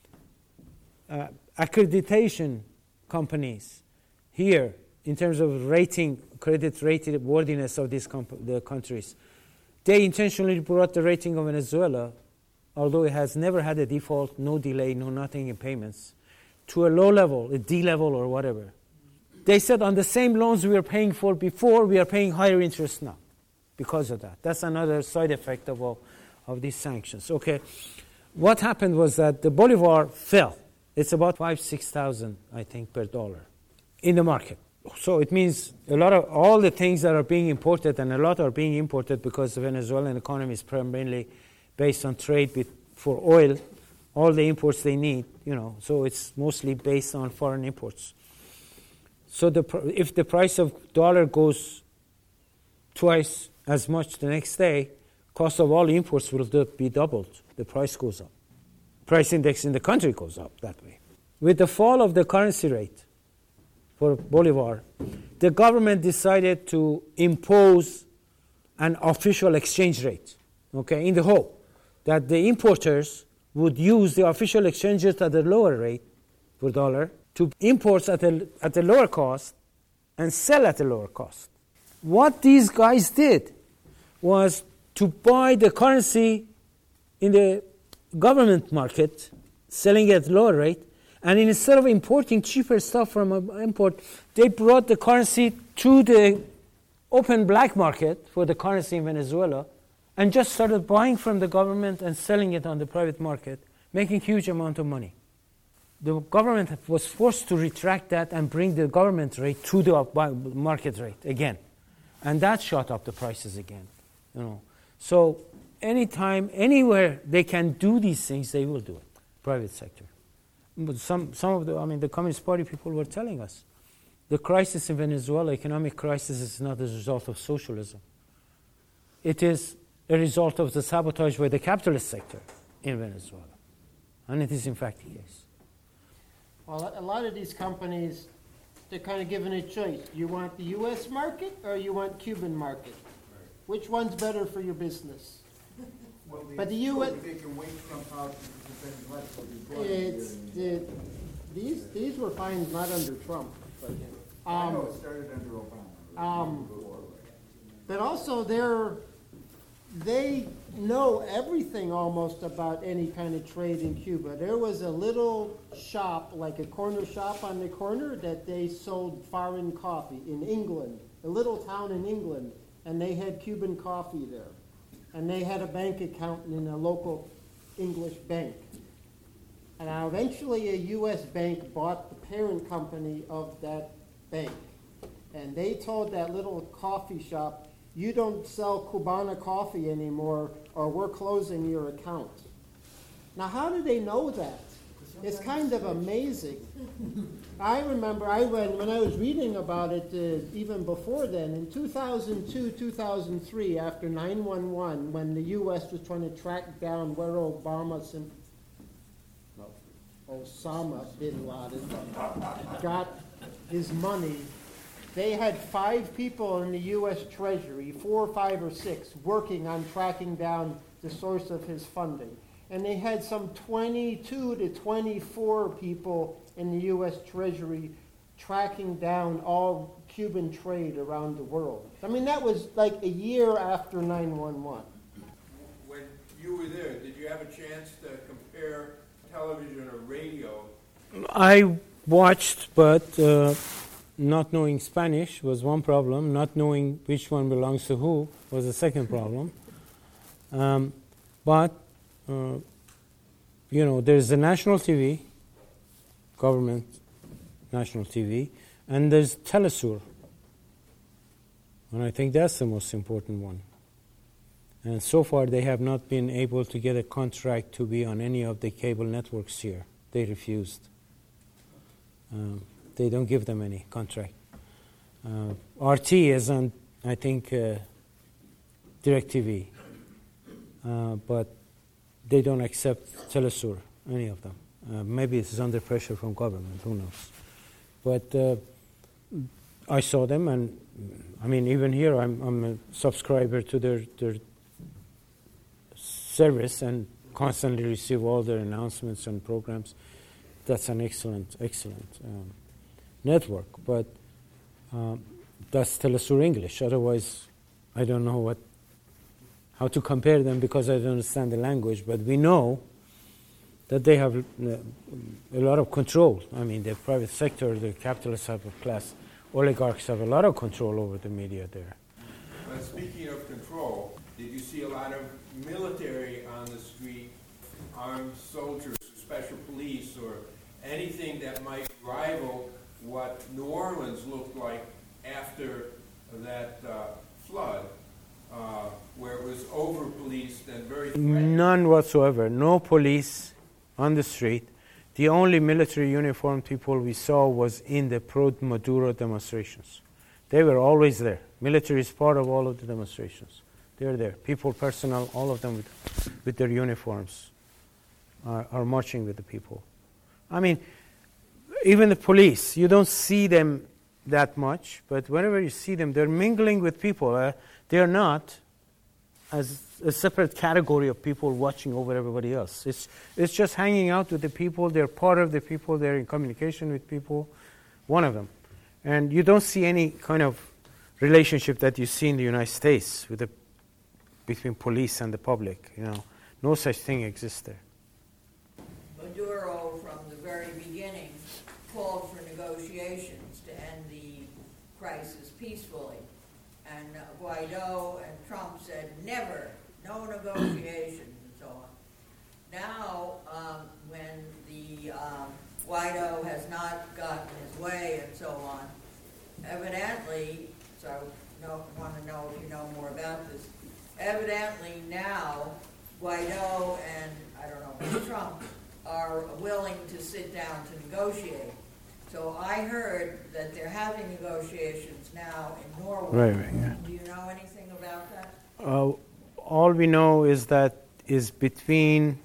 uh, accreditation companies here, in terms of rating, credit rated worthiness of these comp- the countries, they intentionally brought the rating of Venezuela, although it has never had a default, no delay, no nothing in payments, to a low level, a D level or whatever. They said on the same loans we were paying for before, we are paying higher interest now because of that. That's another side effect of, all, of these sanctions. Okay, what happened was that the Bolivar fell. It's about five, six thousand, I think, per dollar in the market. So it means a lot of all the things that are being imported, and a lot are being imported because the Venezuelan economy is primarily based on trade with, for oil, all the imports they need, you know, so it's mostly based on foreign imports. So the, if the price of dollar goes twice as much the next day, cost of all imports will be doubled. The price goes up. Price index in the country goes up that way. With the fall of the currency rate for Bolivar, the government decided to impose an official exchange rate, okay, in the hope that the importers would use the official exchange rate at a lower rate per dollar to import at a, at a lower cost and sell at a lower cost. What these guys did was to buy the currency in the government market, selling at lower rate, and instead of importing cheaper stuff from import, they brought the currency to the open black market for the currency in Venezuela and just started buying from the government and selling it on the private market, making huge amount of money. The government was forced to retract that and bring the government rate to the market rate again. And that shot up the prices again. You know. So anytime, anywhere they can do these things, they will do it, private sector. But some, some of the, I mean, the Communist Party people were telling us, the crisis in Venezuela, economic crisis, is not a result of socialism. It is a result of the sabotage by the capitalist sector in Venezuela. And it is in fact the case. Well, a lot of these companies, they're kind of given a choice. You want the U S market or you want Cuban market? Which one's better for your business? Well, But the U S They can wait some out to defend less will be brought It's, here. it, these, these were fined not under Trump, but, I know um, it started under Obama. um, Before. but also they're, they know everything almost about any kind of trade in Cuba. There was a little shop, like a corner shop on the corner, that they sold foreign coffee in England, a little town in England, and they had Cuban coffee there. And they had a bank account in a local English bank. And now eventually a U S bank bought the parent company of that bank. And they told that little coffee shop, you don't sell Cubana coffee anymore, or we're closing your account. Now, how do they know that? It's kind of amazing. I remember I read, when I was reading about it, uh, even before then, in two thousand two, two thousand three, after nine one one, when the U S was trying to track down where Obama, sim- no, Osama bin Laden got his money, they had five people in the U S Treasury, four, five, or six, working on tracking down the source of his funding. And they had some twenty-two to twenty-four people in the U S Treasury tracking down all Cuban trade around the world. I mean, that was like a year after nine one one. When you were there, did you have a chance to compare television or radio? I watched, but uh, not knowing Spanish was one problem. Not knowing which one belongs to who was the second problem. Um, but uh, you know, there's the national T V, government national T V, and there's Telesur. And I think that's the most important one. And so far, they have not been able to get a contract to be on any of the cable networks here. They refused. Um, they don't give them any contract. Uh, R T is on, I think, uh, DirecTV, uh, but they don't accept Telesur, any of them. Uh, maybe it's under pressure from government, who knows. But uh, I saw them, and I mean, even here, I'm, I'm a subscriber to their, their service and constantly receive all their announcements and programs. That's an excellent, excellent um, network. But um, that's Telesur English. Otherwise, I don't know what how to compare them because I don't understand the language. But we know that they have uh, a lot of control. I mean, the private sector, the capitalist type of class, oligarchs have a lot of control over the media there. Uh, speaking of control, did you see a lot of military on the street, armed soldiers, special police, or anything that might rival what New Orleans looked like after that uh, flood, uh, where it was over-policed and very threatening? None whatsoever. No police on the street. The only military uniformed people we saw was in the pro-Maduro demonstrations. They were always there. Military is part of all of the demonstrations. They're there. People, personnel, all of them with, with their uniforms are, are marching with the people. I mean, even the police, you don't see them that much, but whenever you see them, they're mingling with people. Uh, they're not as a separate category of people watching over everybody else. It's, it's just hanging out with the people. They're part of the people. They're in communication with people, one of them. And you don't see any kind of relationship that you see in the United States with the, between police and the public. You know, no such thing exists there. Maduro, from the very beginning, called for negotiations to end the crisis peacefully. And uh, Guaido and Trump said, never, no negotiations and so on. Now, um, when the um, Guaido has not gotten his way and so on, evidently, so I know, want to know if you know more about this, evidently now Guaido and, I don't know, Trump are willing to sit down to negotiate. So I heard that they're having negotiations now in Norway. Right, right, yeah. Do you know anything about that? Uh, all we know is that is between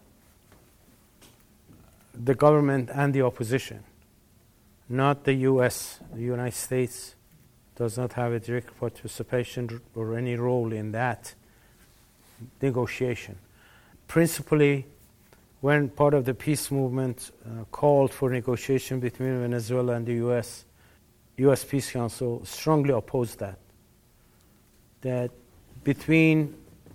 the government and the opposition, not the U S. The United States does not have a direct participation or any role in that negotiation. Principally, when part of the peace movement uh, called for negotiation between Venezuela and the U S, U S Peace Council strongly opposed that. That between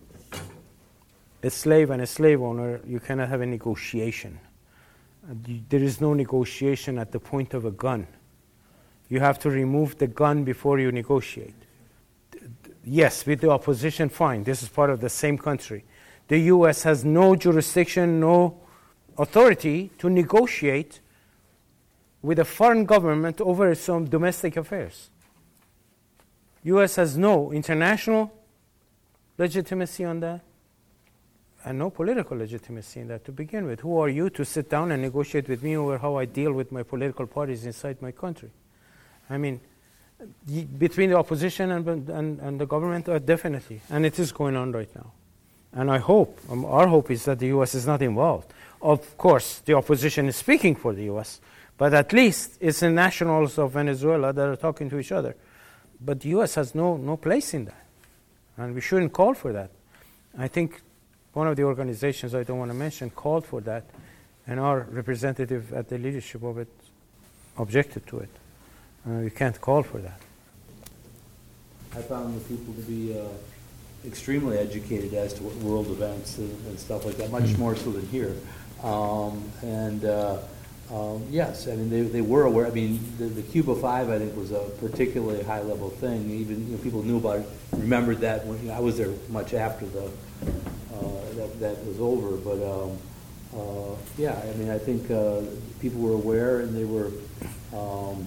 a slave and a slave owner, you cannot have a negotiation. Uh, there is no negotiation at the point of a gun. You have to remove the gun before you negotiate. Yes, with the opposition, fine. This is part of the same country. The U S has no jurisdiction, no authority to negotiate with a foreign government over some domestic affairs. U S has no international legitimacy on that and no political legitimacy in that to begin with. Who are you to sit down and negotiate with me over how I deal with my political parties inside my country? I mean, between the opposition and, and, and the government, uh, definitely. And it is going on right now. And I hope, um, our hope is that the U S is not involved. Of course, the opposition is speaking for the U S, but at least it's the nationals of Venezuela that are talking to each other. But the U S has no, no place in that, and we shouldn't call for that. I think one of the organizations I don't want to mention called for that, and our representative at the leadership of it objected to it. Uh, we can't call for that. I found the people to be uh, extremely educated as to world events and, and stuff like that, much mm-hmm. more so than here. Um, and uh, um, yes, I mean, they, they were aware. I mean, the, the Cuba Five, I think, was a particularly high-level thing. Even you know, people knew about it, remembered that. When you know, I was there much after the uh, that, that was over. But um, uh, yeah, I mean, I think uh, people were aware and they were, um,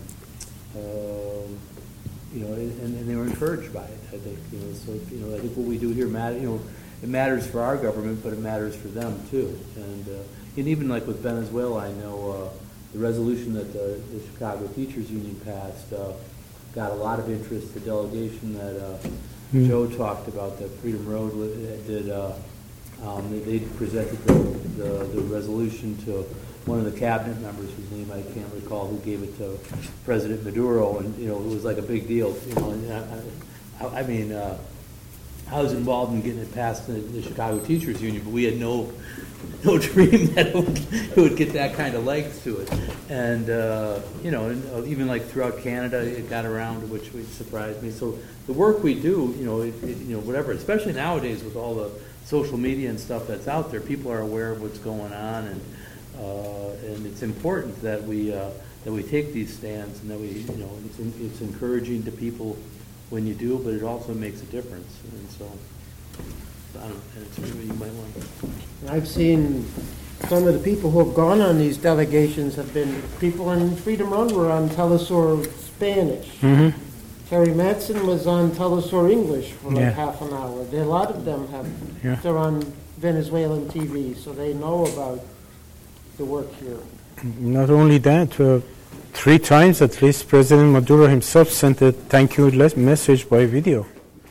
uh, you know, and, and they were encouraged by it, I think. You know, so, you know, I think what we do here matter, you know, it matters for our government, but it matters for them too. And, uh, and even like with Venezuela, I know uh, the resolution that the, the Chicago Teachers Union passed uh, got a lot of interest. The delegation that uh, mm. Joe talked about, that Freedom Road did, uh, um, they, they presented the, the, the resolution to one of the cabinet members, whose name I can't recall, who gave it to President Maduro, and you know it was like a big deal. You know, and I, I, I mean, uh, I was involved in getting it passed in the, the Chicago Teachers Union, but we had no no dream that it would, it would get that kind of legs to it. And uh, you know, and, uh, even like throughout Canada, it got around, which which surprised me. So the work we do, you know, it, it, you know, whatever, especially nowadays with all the social media and stuff that's out there, people are aware of what's going on, and uh, and it's important that we uh, that we take these stands, and that we, you know, it's it's encouraging to people when you do, but it also makes a difference. And so, I don't know, and it's maybe you might want to. I've seen some of the people who have gone on these delegations have been people in Freedom Run were on Telesur Spanish. Mm-hmm. Terry Mattson was on Telesur English for like Yeah. half an hour. There, a lot of them have, Yeah. they're on Venezuelan T V, so they know about the work here. Not only that, uh, three times at least, President Maduro himself sent a thank you les- message by video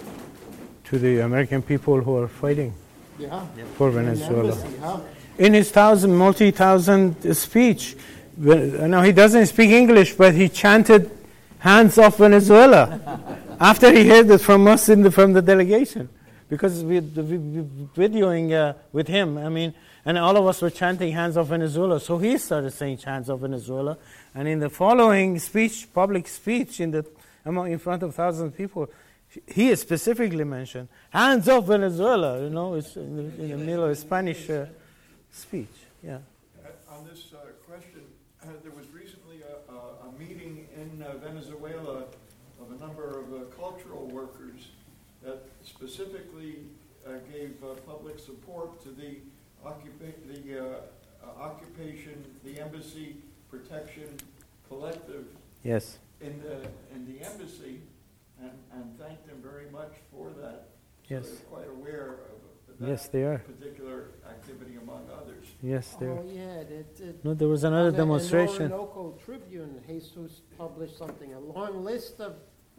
to the American people who are fighting Yeah. for In Venezuela. embassy, huh? In his thousand, multi-thousand speech, well, now he doesn't speak English, but he chanted "Hands off Venezuela" after he heard it from us in the, from the delegation, because we we, we videoing uh, with him. I mean, and all of us were chanting "Hands off Venezuela," so he started saying "Hands off Venezuela," and in the following speech, public speech, in the among in front of thousands of people, he specifically mentioned "Hands off Venezuela." You know, it's in the, in the middle of a Spanish uh, speech. Yeah. Uh, On this uh, question, uh, there was recently a, a, a meeting in uh, Venezuela of a number of uh, cultural workers that specifically uh, gave uh, public support to the, occupa- the uh, uh, occupation, the embassy protection collective Yes. in the in the embassy, and, and thanked them very much for that. So Yes. they're quite aware of that Yes, they are. particular activity among others. Yes, they are. Oh, yeah. That, that, No, there was another on the demonstration. Orinoco Tribune, Jesus published something, a long list of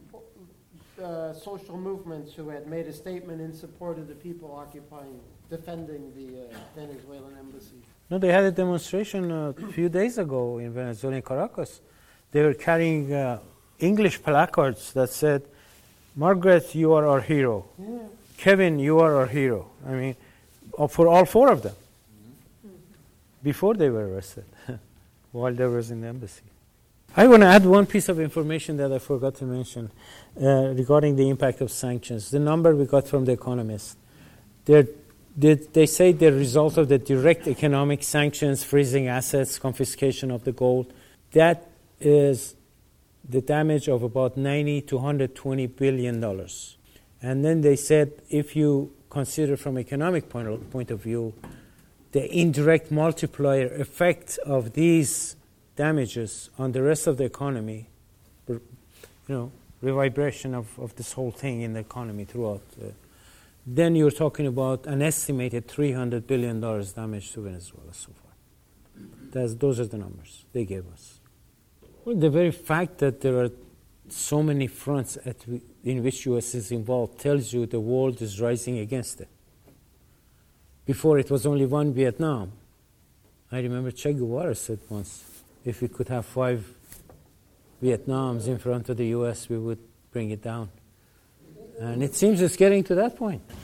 uh, social movements who had made a statement in support of the people occupying, defending the uh, Venezuelan embassy. No, they had a demonstration uh, a few days ago in Venezuela, in Caracas. They were carrying uh, English placards that said, "Margaret, you are our hero. Yeah. Kevin, you are our hero." I mean, uh, for all four of them, before they were arrested, while they was in the embassy. I want to add one piece of information that I forgot to mention uh, regarding the impact of sanctions. The number we got from The Economist. They're, they, they say the result of the direct economic sanctions, freezing assets, confiscation of the gold, that is the damage of about ninety to one hundred twenty billion dollars. And then they said if you consider from economic point of, point of view, the indirect multiplier effect of these damages on the rest of the economy, you know, revibration of, of this whole thing in the economy throughout, uh, then you're talking about an estimated three hundred billion dollars damage to Venezuela so far. That's, those are the numbers they gave us. Well, the very fact that there are so many fronts at w- in which U S is involved tells you the world is rising against it. Before it was only one Vietnam. I remember Che Guevara said once, if we could have five Vietnams in front of the U S, we would bring it down. And it seems it's getting to that point.